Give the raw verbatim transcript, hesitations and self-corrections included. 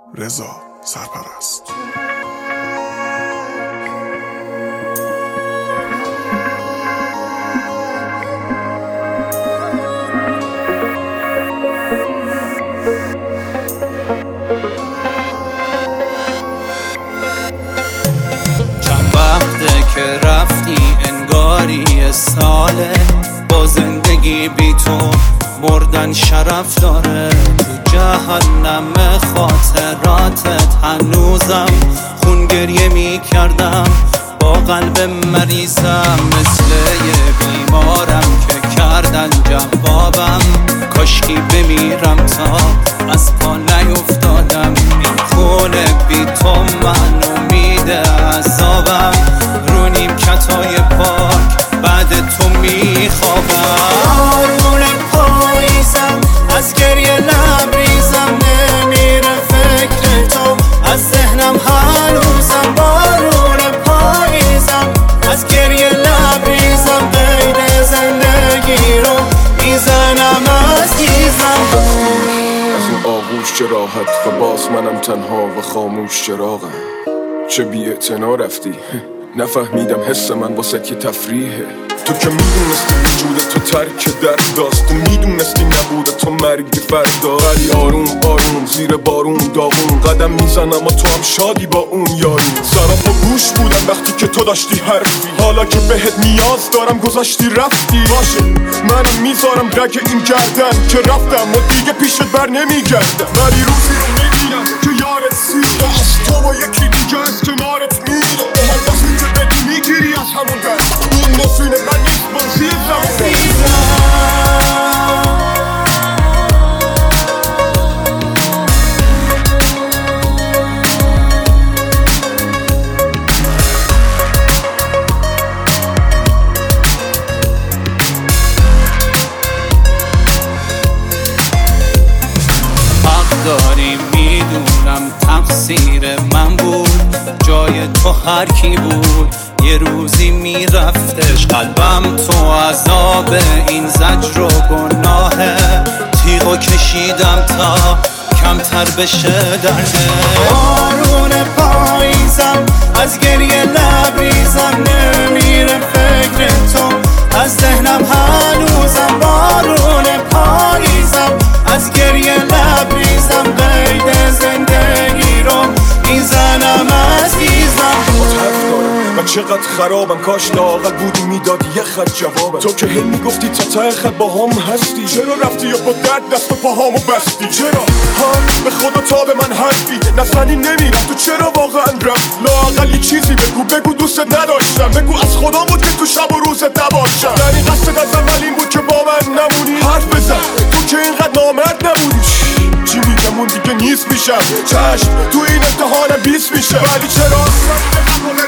رضا سرپرست. چند وقته که رفتی انگاری ساله، با زندگی بی تو مردن شرف داره. تو جهنم خاطراتت هنوزم خون گریه می کردم با قلب مریضم، مثل یه بیمارم که کردن جوابم. کاشکی بمیرم تا از پا نیفتادم، این خونه بی تو منو میده عذابم. رو نیمکتای پارک بعد تو میخوابم. بارون پاییزم از گریه لبریزم، نمیره فکر تو از ذهنم هنوزم. بارون پاییزم از گریه لبریزم، قید زندگی رو میزنم از گیزم. از این آغوش چه راحت و باز منم تنها و خاموش چراغم. چه بی اعتنا رفتی، نفهمیدم حس من واسه که تفریحه. تو که میدونستی وجود تو ترک درد داست، تو میدونستی نبوده تو مرگ فردا. ولی آروم آروم زیر بارون داغون قدم میزنم و تو هم شادی با اون یارو. سراپا گوش بودم وقتی که تو داشتی حرفی، حالا که بهت نیاز دارم گذاشتی رفتی. باشه منم میذارم رگ این گردن که رفتم و دیگه پیشت بر نمیگردم. ولی روزی رو میگیرم که یارت سیره، از تو با یکی دیگه از کنارت میره. هر وقتی که بدی میگیری از همون دست، این نفینه من نیست بازی زمان. داری میدونم تقصیر من بود، جای تو هر کی بود یه روزی میرفتش. قلبم تو عذاب این زجر و گناهه، تیغو کشیدم تا کمتر بشه درده. بارون پاییزم از گریه لبریزم، نمیره فکر تو از ذهنم هنوزم. بارون پاییزم از گریه لبریزم، قید زندگی رو میزنم از گیزم. و چقدر خرابم، کاش لااقل بودی میدادی یه خط جوابم. تو که هی میگفتی تا ته خط با هم هستی، چرا رفتی یا با درد دست و پاهامو بستی؟ چرا هم به خدا تا به من حرفی نزنی نمیرم، تو چرا واقعا رفت؟ لااقل یه چیزی بگو بگو دوست نداشتم، بگو از خدا بود که تو شب و روزت نباشم. یعنی قصد از اول این بود که با من نمونی؟ حرف بزن تو که اینقدر نامرد نبودی. چی میگم اون دیگه نیست میشم، چشم تو این امتحان بیست میشه. ولی چرا